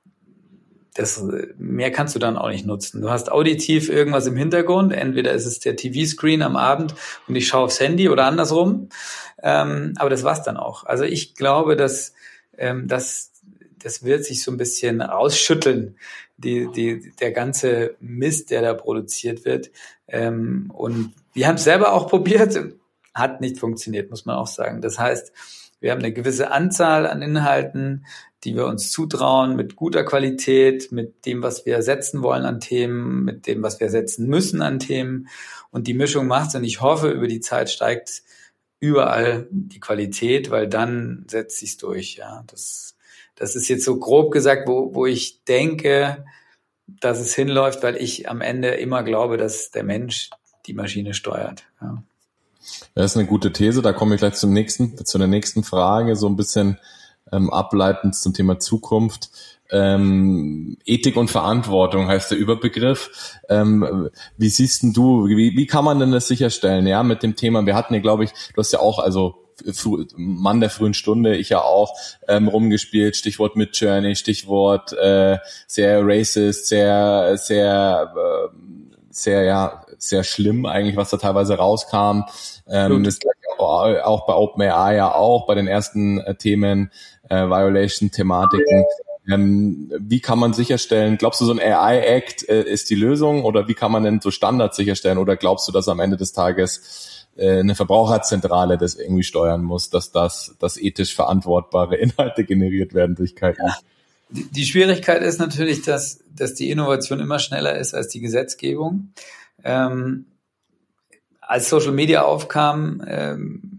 das mehr kannst du dann auch nicht nutzen. Du hast auditiv irgendwas im Hintergrund, entweder ist es der T V-Screen am Abend und ich schaue aufs Handy oder andersrum, ähm, aber das war's dann auch. Also ich glaube, dass ähm, das, das wird sich so ein bisschen ausschütteln, die, die, der ganze Mist, der da produziert wird. Ähm, und wir haben es selber auch probiert, hat nicht funktioniert, muss man auch sagen. Das heißt, wir haben eine gewisse Anzahl an Inhalten, die wir uns zutrauen, mit guter Qualität, mit dem, was wir setzen wollen an Themen, mit dem, was wir setzen müssen an Themen. Und die Mischung macht's. Und ich hoffe, über die Zeit steigt überall die Qualität, weil dann setzt sich's durch. Ja, das, das ist jetzt so grob gesagt, wo, wo ich denke, dass es hinläuft, weil ich am Ende immer glaube, dass der Mensch die Maschine steuert. Ja. Das ist eine gute These. Da komme ich gleich zum nächsten, zu der nächsten Frage, so ein bisschen ähm, ableitend zum Thema Zukunft. Ähm, Ethik und Verantwortung heißt der Überbegriff. Ähm, wie siehst denn du, wie, wie kann man denn das sicherstellen? Ja, mit dem Thema, wir hatten ja, glaube ich, du hast ja auch, also Mann der frühen Stunde, ich ja auch, ähm, rumgespielt, Stichwort Midjourney, Stichwort äh, sehr racist, sehr, sehr, äh, sehr, ja, sehr schlimm eigentlich, was da teilweise rauskam. Ähm, das auch, auch bei OpenAI ja auch, bei den ersten äh, Themen, äh, Violation-Thematiken. Ähm, wie kann man sicherstellen, glaubst du, so ein A I-Act äh, ist die Lösung oder wie kann man denn so Standards sicherstellen oder glaubst du, dass am Ende des Tages äh, eine Verbraucherzentrale das irgendwie steuern muss, dass das, dass ethisch verantwortbare Inhalte generiert werden durch K I? Ja. Die, die Schwierigkeit ist natürlich, dass, dass die Innovation immer schneller ist als die Gesetzgebung. Ähm, als Social Media aufkam, ähm,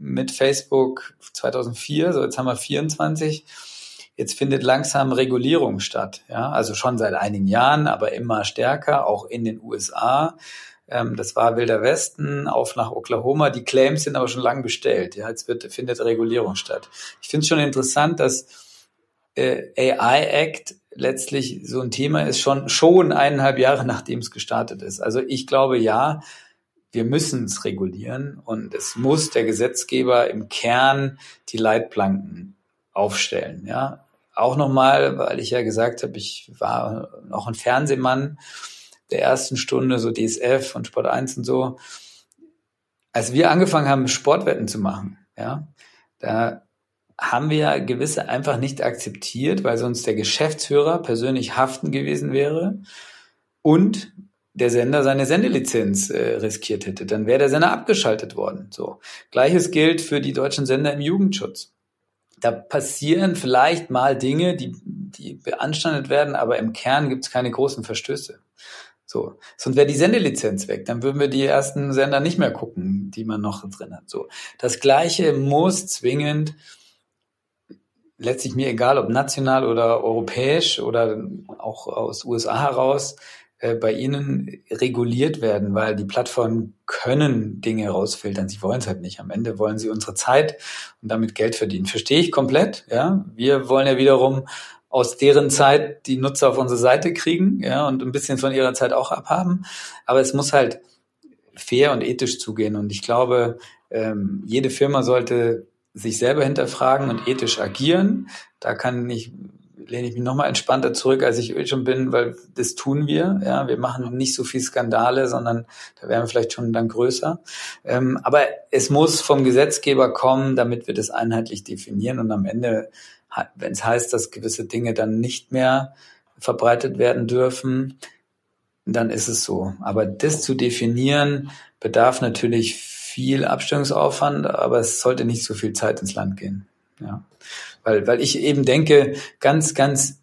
mit Facebook zweitausendvier, so jetzt haben wir vierundzwanzig. Jetzt findet langsam Regulierung statt, ja, also schon seit einigen Jahren, aber immer stärker, auch in den U S A. Ähm, das war Wilder Westen, auf nach Oklahoma. Die Claims sind aber schon lange bestellt. Ja, jetzt wird, findet Regulierung statt. Ich finde es schon interessant, dass äh, A I Act letztlich so ein Thema ist, schon schon eineinhalb Jahre nachdem es gestartet ist. Also ich glaube, ja, wir müssen es regulieren und es muss der Gesetzgeber im Kern die Leitplanken aufstellen. Ja, auch nochmal, weil ich ja gesagt habe, ich war auch ein Fernsehmann der ersten Stunde, so D S F und Sport eins und so. Als wir angefangen haben, Sportwetten zu machen, ja, da haben wir ja gewisse einfach nicht akzeptiert, weil sonst der Geschäftsführer persönlich haften gewesen wäre und der Sender seine Sendelizenz äh, riskiert hätte. Dann wäre der Sender abgeschaltet worden. So. Gleiches gilt für die deutschen Sender im Jugendschutz. Da passieren vielleicht mal Dinge, die, die beanstandet werden, aber im Kern gibt es keine großen Verstöße. So. Sonst wäre die Sendelizenz weg. Dann würden wir die ersten Sender nicht mehr gucken, die man noch drin hat. So. Das Gleiche muss zwingend, letztlich mir egal, ob national oder europäisch oder auch aus U S A heraus, äh, bei Ihnen reguliert werden, weil die Plattformen können Dinge rausfiltern. Sie wollen es halt nicht. Am Ende wollen sie unsere Zeit und damit Geld verdienen. Verstehe ich komplett. Ja, wir wollen ja wiederum aus deren Zeit die Nutzer auf unsere Seite kriegen, ja, und ein bisschen von ihrer Zeit auch abhaben. Aber es muss halt fair und ethisch zugehen. Und ich glaube, ähm, jede Firma sollte sich selber hinterfragen und ethisch agieren. Da kann ich, lehne ich mich nochmal entspannter zurück, als ich eh schon bin, weil das tun wir. Ja, wir machen nicht so viel Skandale, sondern da wären wir vielleicht schon dann größer. Ähm, aber es muss vom Gesetzgeber kommen, damit wir das einheitlich definieren. Und am Ende, wenn es heißt, dass gewisse Dinge dann nicht mehr verbreitet werden dürfen, dann ist es so. Aber das zu definieren, bedarf natürlich viel Abstimmungsaufwand, aber es sollte nicht so viel Zeit ins Land gehen. Ja, weil weil ich eben denke, ganz ganz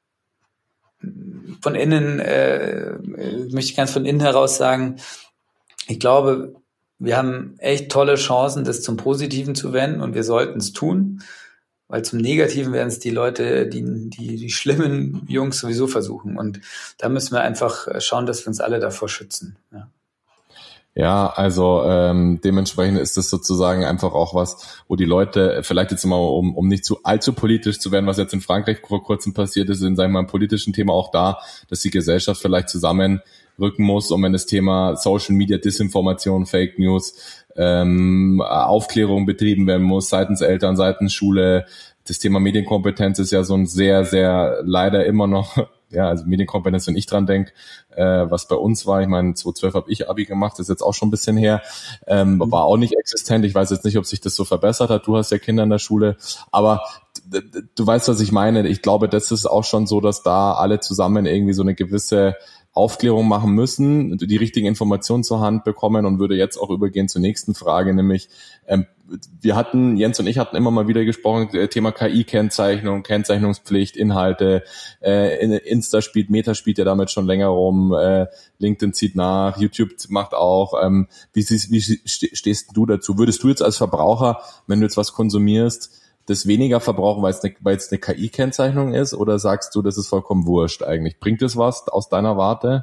von innen äh, möchte ich ganz von innen heraus sagen, ich glaube, wir haben echt tolle Chancen, das zum Positiven zu wenden und wir sollten es tun, weil zum Negativen werden es die Leute, die die die schlimmen Jungs sowieso versuchen und da müssen wir einfach schauen, dass wir uns alle davor schützen. Ja. Ja, also ähm, dementsprechend ist das sozusagen einfach auch was, wo die Leute, vielleicht jetzt mal, um um nicht zu allzu politisch zu werden, was jetzt in Frankreich vor kurzem passiert ist, in sagen wir mal politischen Thema auch da, dass die Gesellschaft vielleicht zusammenrücken muss, um wenn das Thema Social Media, Disinformation, Fake News, ähm, Aufklärung betrieben werden muss, seitens Eltern, seitens Schule. Das Thema Medienkompetenz ist ja so ein sehr, sehr leider immer noch, ja, also Medienkompetenz, wenn ich dran denke, äh, was bei uns war, ich meine, zweitausendzwölf habe ich Abi gemacht, das ist jetzt auch schon ein bisschen her, ähm, war auch nicht existent. Ich weiß jetzt nicht, ob sich das so verbessert hat. Du hast ja Kinder in der Schule, aber d- d- du weißt, was ich meine. Ich glaube, das ist auch schon so, dass da alle zusammen irgendwie so eine gewisse Aufklärung machen müssen, die richtigen Informationen zur Hand bekommen und würde jetzt auch übergehen zur nächsten Frage, nämlich ähm, wir hatten, Jens und ich hatten immer mal wieder gesprochen, Thema K I-Kennzeichnung, Kennzeichnungspflicht, Inhalte, äh, Insta spielt, Meta spielt ja damit schon länger rum, äh, LinkedIn zieht nach, YouTube macht auch. Ähm, wie, wie stehst du dazu? Würdest du jetzt als Verbraucher, wenn du jetzt was konsumierst, das weniger verbrauchen, weil es eine, weil es eine K I-Kennzeichnung ist, oder sagst du, das ist vollkommen wurscht eigentlich? Bringt es was aus deiner Warte?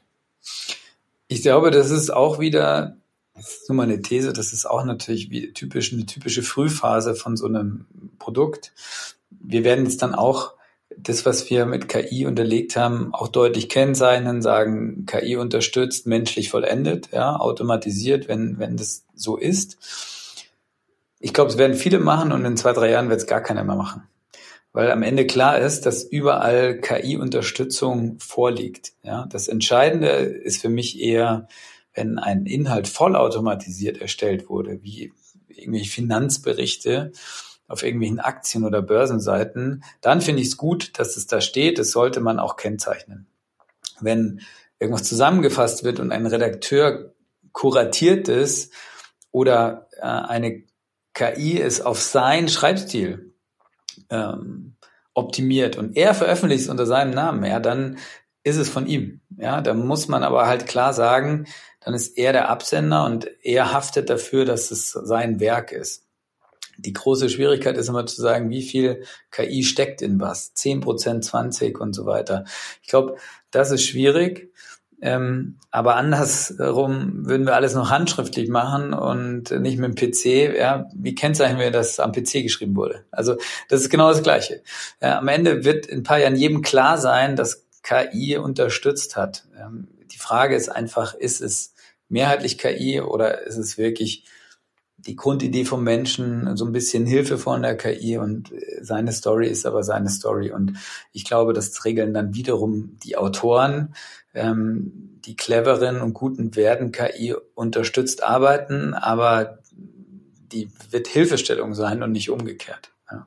Ich glaube, das ist auch wieder, das ist nur mal eine These, das ist auch natürlich wie typisch, eine typische Frühphase von so einem Produkt. Wir werden jetzt dann auch das, was wir mit K I unterlegt haben, auch deutlich kennzeichnen, sagen, K I unterstützt, menschlich vollendet, ja, automatisiert, wenn, wenn das so ist. Ich glaube, es werden viele machen und in zwei, drei Jahren wird es gar keiner mehr machen. Weil am Ende klar ist, dass überall K I-Unterstützung vorliegt. Ja, das Entscheidende ist für mich eher, wenn ein Inhalt vollautomatisiert erstellt wurde, wie irgendwelche Finanzberichte auf irgendwelchen Aktien- oder Börsenseiten, dann finde ich es gut, dass es da steht. Das sollte man auch kennzeichnen. Wenn irgendwas zusammengefasst wird und ein Redakteur kuratiert ist oder äh, eine K I ist auf seinen Schreibstil ähm, optimiert und er veröffentlicht es unter seinem Namen, ja, dann ist es von ihm. Ja, da muss man aber halt klar sagen, dann ist er der Absender und er haftet dafür, dass es sein Werk ist. Die große Schwierigkeit ist immer zu sagen, wie viel K I steckt in was? zehn Prozent, zwanzig und so weiter. Ich glaube, das ist schwierig. Ähm, aber andersrum würden wir alles noch handschriftlich machen und nicht mit dem P C. Ja, wie kennzeichnen wir, dass am P C geschrieben wurde? Also das ist genau das Gleiche. Ja, am Ende wird in ein paar Jahren jedem klar sein, dass K I unterstützt hat. Ähm, die Frage ist einfach, ist es mehrheitlich K I oder ist es wirklich die Grundidee vom Menschen, so ein bisschen Hilfe von der K I, und seine Story ist aber seine Story. Und ich glaube, das regeln dann wiederum die Autoren. Ähm, die cleveren und guten werden K I unterstützt arbeiten, aber die wird Hilfestellung sein und nicht umgekehrt. Ja.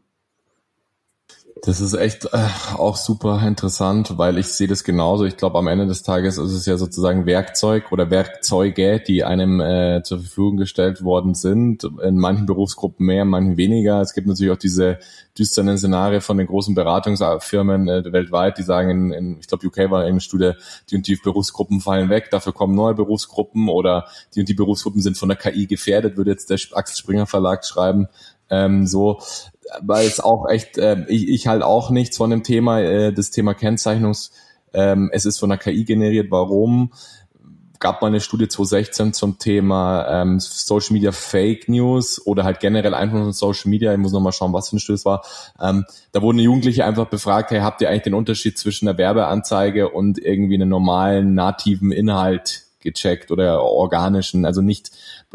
Das ist echt äh, auch super interessant, weil ich sehe das genauso. Ich glaube, am Ende des Tages ist es ja sozusagen Werkzeug oder Werkzeuge, die einem äh, zur Verfügung gestellt worden sind. In manchen Berufsgruppen mehr, in manchen weniger. Es gibt natürlich auch diese düsteren Szenarien von den großen Beratungsfirmen äh, weltweit, die sagen, in, in, ich glaube, U K war eine Studie, die und die Berufsgruppen fallen weg, dafür kommen neue Berufsgruppen, oder die und die Berufsgruppen sind von der K I gefährdet, würde jetzt der Axel Springer Verlag schreiben. Ähm, so, weil es auch echt, äh, ich, ich halt auch nichts von dem Thema, äh, das Thema Kennzeichnungs, ähm, es ist von der K I generiert. Warum? Gab mal eine Studie zwanzig sechzehn zum Thema ähm, Social Media Fake News oder halt generell Einfluss von Social Media. Ich muss nochmal schauen, was für eine Studie es war. Ähm, da wurden Jugendliche einfach befragt, hey, habt ihr eigentlich den Unterschied zwischen einer Werbeanzeige und irgendwie einem normalen, nativen Inhalt gecheckt oder organischen? Also nicht,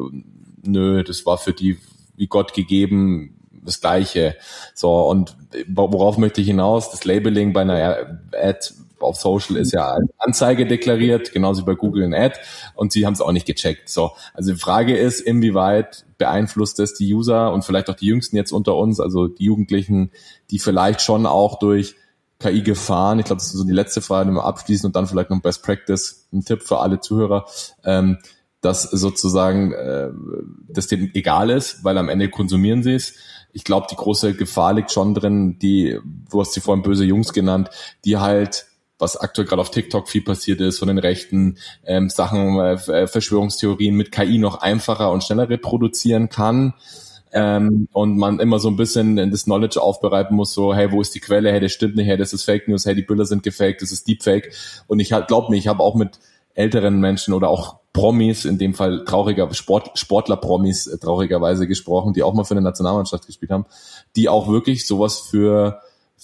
nö, das war für die wie Gott gegeben, das Gleiche. So, und worauf möchte ich hinaus? Das Labeling bei einer Ad auf Social ist ja als Anzeige deklariert, genauso wie bei Google ein Ad, und sie haben es auch nicht gecheckt. So, also die Frage ist, inwieweit beeinflusst das die User und vielleicht auch die Jüngsten jetzt unter uns, also die Jugendlichen, die vielleicht schon auch durch K I Gefahren, ich glaube, das ist so die letzte Frage, die wir abschließen, und dann vielleicht noch Best Practice, ein Tipp für alle Zuhörer, ähm, dass sozusagen äh, das denen egal ist, weil am Ende konsumieren sie es. Ich glaube, die große Gefahr liegt schon drin, die, du hast sie vorhin böse Jungs genannt, die halt, was aktuell gerade auf TikTok viel passiert ist, von den Rechten, ähm, Sachen, äh, Verschwörungstheorien mit K I noch einfacher und schneller reproduzieren kann. Ähm, und man immer so ein bisschen das Knowledge aufbereiten muss, so, hey, wo ist die Quelle? Hey, das stimmt nicht, hey, das ist Fake News, hey, die Bilder sind gefaked, das ist Deepfake. Und ich glaub mir, ich habe auch mit älteren Menschen oder auch Promis, in dem Fall trauriger Sport, Sportler-Promis äh, traurigerweise gesprochen, die auch mal für eine Nationalmannschaft gespielt haben, die auch wirklich sowas für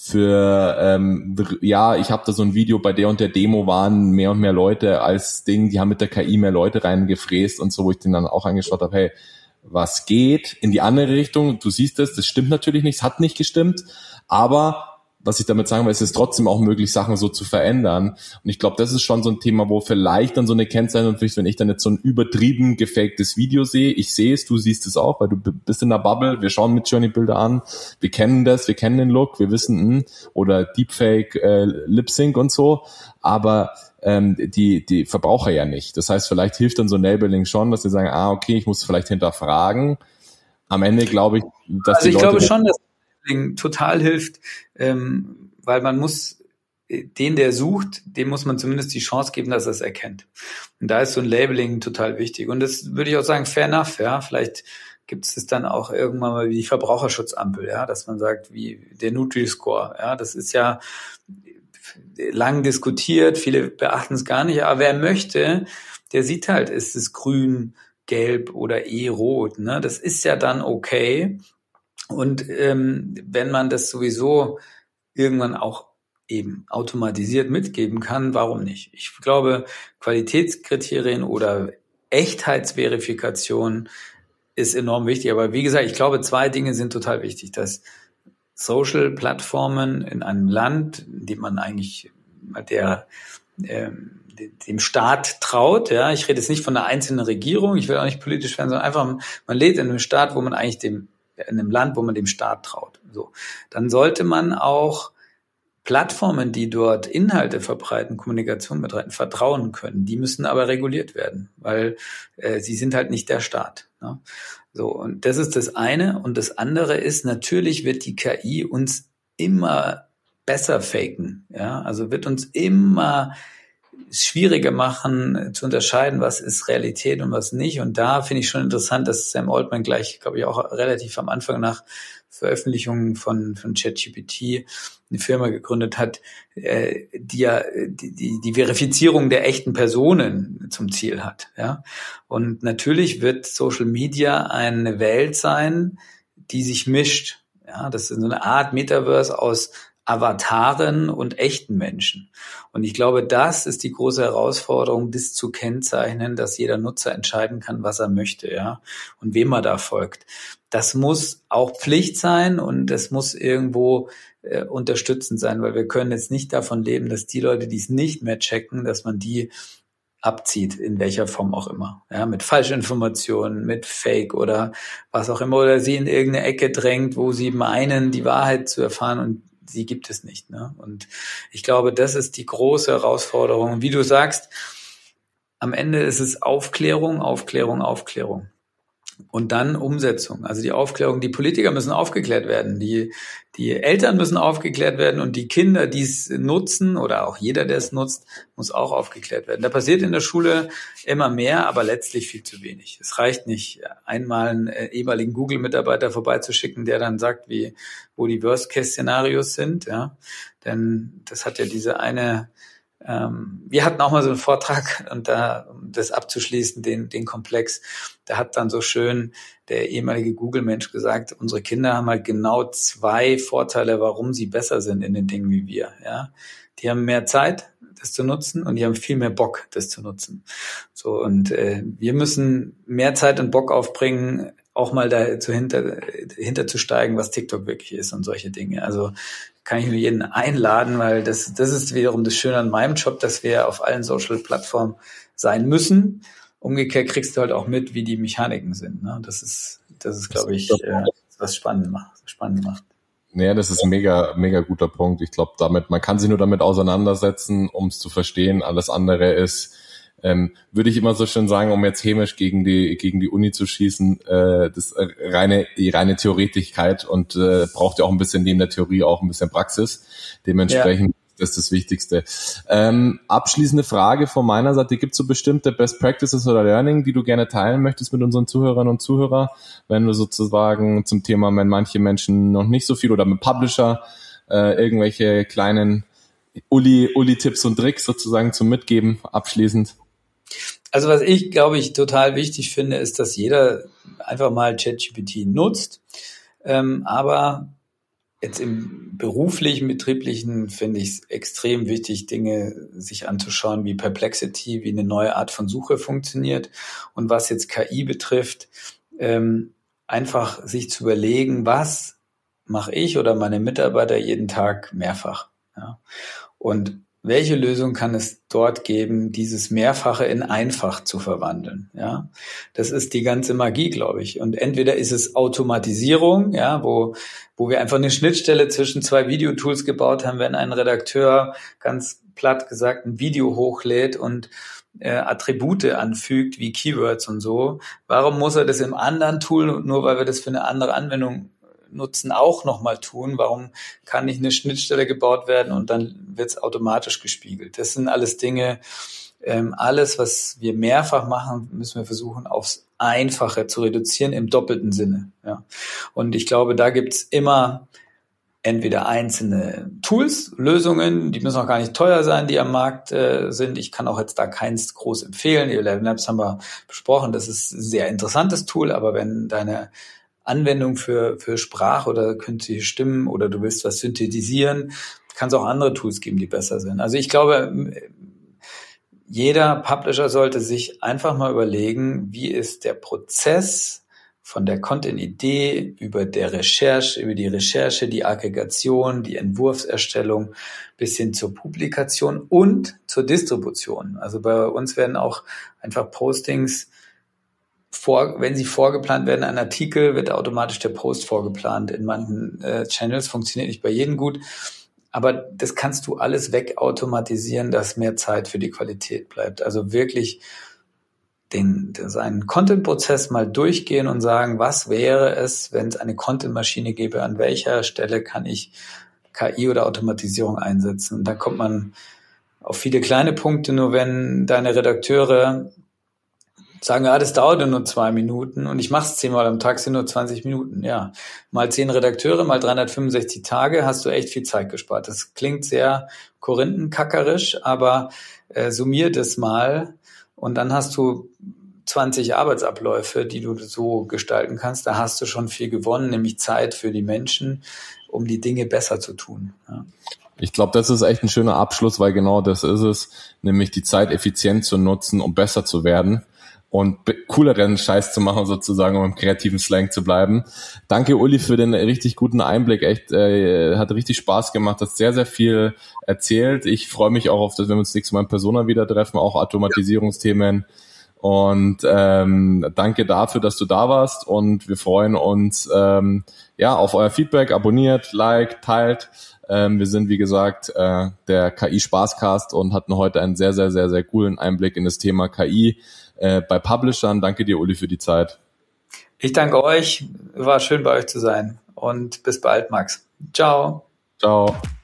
für ähm, ja, ich habe da so ein Video, bei der und der Demo waren mehr und mehr Leute als Ding, die haben mit der K I mehr Leute reingefräst und so, wo ich den dann auch angeschaut habe, hey, was geht in die andere Richtung? Du siehst es, das stimmt natürlich nicht, es hat nicht gestimmt, aber was ich damit sagen will, es ist trotzdem auch möglich, Sachen so zu verändern. Und ich glaube, das ist schon so ein Thema, wo vielleicht dann so eine Kennzeichnung, wenn ich dann jetzt so ein übertrieben gefaktes Video sehe, ich sehe es, du siehst es auch, weil du bist in der Bubble, wir schauen mit Journey Bilder an, wir kennen das, wir kennen den Look, wir wissen, mh, oder Deepfake, äh, Lip Sync und so, aber ähm, die die Verbraucher ja nicht. Das heißt, vielleicht hilft dann so ein Labeling schon, dass sie sagen, ah, okay, ich muss vielleicht hinterfragen. Am Ende glaube ich, dass also die ich Leute... glaube schon, dass total hilft, ähm, weil man muss, den, der sucht, dem muss man zumindest die Chance geben, dass er es erkennt. Und da ist so ein Labeling total wichtig. Und das würde ich auch sagen, fair enough, ja. Vielleicht gibt es das dann auch irgendwann mal wie die Verbraucherschutzampel, ja, dass man sagt, wie der Nutri-Score, ja, das ist ja lang diskutiert, viele beachten es gar nicht, aber wer möchte, der sieht halt, ist es grün, gelb oder eh rot, ne? Das ist ja dann okay. Und ähm, wenn man das sowieso irgendwann auch eben automatisiert mitgeben kann, warum nicht? Ich glaube, Qualitätskriterien oder Echtheitsverifikation ist enorm wichtig. Aber wie gesagt, ich glaube, zwei Dinge sind total wichtig, dass Social-Plattformen in einem Land, in dem man eigentlich der ähm, dem Staat traut, ja, ich rede jetzt nicht von einer einzelnen Regierung, ich will auch nicht politisch werden, sondern einfach, man lebt in einem Staat, wo man eigentlich dem in einem Land, wo man dem Staat traut. So, dann sollte man auch Plattformen, die dort Inhalte verbreiten, Kommunikation betreiben, vertrauen können. Die müssen aber reguliert werden, weil äh, sie sind halt nicht der Staat. Ne? So, und das ist das eine. Und das andere ist, natürlich wird die K I uns immer besser faken. Ja, also wird uns immer schwieriger machen, zu unterscheiden, was ist Realität und was nicht. Und da finde ich schon interessant, dass Sam Altman gleich, glaube ich, auch relativ am Anfang nach Veröffentlichung von, von ChatGPT eine Firma gegründet hat, äh, die ja die, die, die Verifizierung der echten Personen zum Ziel hat. Ja, und natürlich wird Social Media eine Welt sein, die sich mischt. Ja, das ist so eine Art Metaverse aus Avataren und echten Menschen. Und ich glaube, das ist die große Herausforderung, das zu kennzeichnen, dass jeder Nutzer entscheiden kann, was er möchte, ja, und wem er da folgt. Das muss auch Pflicht sein und das muss irgendwo äh, unterstützend sein, weil wir können jetzt nicht davon leben, dass die Leute, die es nicht mehr checken, dass man die abzieht, in welcher Form auch immer. Ja, mit Falschinformationen, mit Fake oder was auch immer, oder sie in irgendeine Ecke drängt, wo sie meinen, die Wahrheit zu erfahren und sie gibt es nicht. Ne? Und ich glaube, das ist die große Herausforderung. Wie du sagst, am Ende ist es Aufklärung, Aufklärung, Aufklärung. Und dann Umsetzung. Also die Aufklärung, die Politiker müssen aufgeklärt werden, die, die Eltern müssen aufgeklärt werden und die Kinder, die es nutzen oder auch jeder, der es nutzt, muss auch aufgeklärt werden. Da passiert in der Schule immer mehr, aber letztlich viel zu wenig. Es reicht nicht, einmal einen ehemaligen Google-Mitarbeiter vorbeizuschicken, der dann sagt, wie, wo die Worst-Case-Szenarios sind, ja. Denn das hat ja diese eine Ähm, wir hatten auch mal so einen Vortrag und da, um das abzuschließen, den, den Komplex, da hat dann so schön der ehemalige Google-Mensch gesagt, unsere Kinder haben halt genau zwei Vorteile, warum sie besser sind in den Dingen wie wir, ja. Die haben mehr Zeit, das zu nutzen und die haben viel mehr Bock, das zu nutzen. So, und äh, wir müssen mehr Zeit und Bock aufbringen, auch mal da zu hinter, hinterzusteigen, was TikTok wirklich ist und solche Dinge. Also kann ich nur jeden einladen, weil das, das ist wiederum das Schöne an meinem Job, dass wir auf allen Social-Plattformen sein müssen. Umgekehrt kriegst du halt auch mit, wie die Mechaniken sind. Ne? Das ist, das ist, glaube ich, äh, was spannend macht. Spannend macht. Ja, das ist ein mega, mega guter Punkt. Ich glaube, damit, man kann sich nur damit auseinandersetzen, um es zu verstehen. Alles andere ist, ähm, würde ich immer so schön sagen, um jetzt hämisch gegen die gegen die Uni zu schießen, äh, das äh, reine die reine Theoretigkeit und äh, braucht ja auch ein bisschen neben der Theorie auch ein bisschen Praxis. Dementsprechend ja. Das ist das Wichtigste. Ähm, abschließende Frage von meiner Seite: Gibt es so bestimmte Best Practices oder Learning, die du gerne teilen möchtest mit unseren Zuhörern und Zuhörern, wenn du sozusagen zum Thema, wenn manche Menschen noch nicht so viel oder mit Publisher äh, irgendwelche kleinen Uli Uli-Tipps und Tricks sozusagen zum Mitgeben abschließend? Also was ich, glaube ich, total wichtig finde, ist, dass jeder einfach mal ChatGPT nutzt. Ähm, aber jetzt im beruflichen, betrieblichen finde ich es extrem wichtig, Dinge sich anzuschauen wie Perplexity, wie eine neue Art von Suche funktioniert. Und was jetzt K I betrifft, ähm, einfach sich zu überlegen, was mache ich oder meine Mitarbeiter jeden Tag mehrfach. Ja? Und welche Lösung kann es dort geben, dieses Mehrfache in einfach zu verwandeln? Ja, das ist die ganze Magie, glaube ich. Und entweder ist es Automatisierung, ja, wo wo wir einfach eine Schnittstelle zwischen zwei Videotools gebaut haben, wenn ein Redakteur ganz platt gesagt ein Video hochlädt und äh, Attribute anfügt wie Keywords und so. Warum muss er das im anderen Tool, nur weil wir das für eine andere Anwendung nutzen, auch nochmal tun? Warum kann nicht eine Schnittstelle gebaut werden und dann wird es automatisch gespiegelt? Das sind alles Dinge, ähm, alles, was wir mehrfach machen, müssen wir versuchen, aufs Einfache zu reduzieren im doppelten Sinne. Ja. Und ich glaube, da gibt's immer entweder einzelne Tools, Lösungen, die müssen auch gar nicht teuer sein, die am Markt äh, sind. Ich kann auch jetzt da keins groß empfehlen. Eleven Labs haben wir besprochen, das ist ein sehr interessantes Tool, aber wenn deine Anwendung für für Sprache oder künstliche Stimmen oder du willst was synthetisieren, kann es auch andere Tools geben, die besser sind. Also ich glaube, jeder Publisher sollte sich einfach mal überlegen, wie ist der Prozess von der Content-Idee über der Recherche, über die Recherche, die Aggregation, die Entwurfserstellung bis hin zur Publikation und zur Distribution. Also bei uns werden auch einfach Postings Vor, wenn sie vorgeplant werden, ein Artikel, wird automatisch der Post vorgeplant. In manchen äh, Channels funktioniert nicht bei jedem gut. Aber das kannst du alles wegautomatisieren, dass mehr Zeit für die Qualität bleibt. Also wirklich den, seinen Content-Prozess mal durchgehen und sagen, was wäre es, wenn es eine Content-Maschine gäbe, an welcher Stelle kann ich K I oder Automatisierung einsetzen. Und da kommt man auf viele kleine Punkte, nur wenn deine Redakteure sagen, ja, das dauert nur zwei Minuten und ich mache es zehnmal am Tag, sind nur zwanzig Minuten. Ja, mal zehn Redakteure, mal dreihundertfünfundsechzig Tage, hast du echt viel Zeit gespart. Das klingt sehr korinthenkackerisch, aber äh, summier das mal und dann hast du zwanzig Arbeitsabläufe, die du so gestalten kannst. Da hast du schon viel gewonnen, nämlich Zeit für die Menschen, um die Dinge besser zu tun. Ja. Ich glaube, das ist echt ein schöner Abschluss, weil genau das ist es, nämlich die Zeit effizient zu nutzen, um besser zu werden und cooleren Scheiß zu machen, sozusagen, um im kreativen Slang zu bleiben. Danke, Uli, für den richtig guten Einblick. Echt, äh, hat richtig Spaß gemacht, hast sehr, sehr viel erzählt. Ich freue mich auch auf das, wenn wir uns nächstes Mal in Persona wieder treffen, auch Automatisierungsthemen. Und ähm, danke dafür, dass du da warst und wir freuen uns ähm, ja auf euer Feedback. Abonniert, liked, teilt. Ähm, wir sind, wie gesagt, äh, der K I-Spaßcast und hatten heute einen sehr, sehr, sehr, sehr coolen Einblick in das Thema K I äh, bei Publishern. Danke dir, Uli, für die Zeit. Ich danke euch. War schön, bei euch zu sein. Und bis bald, Max. Ciao. Ciao.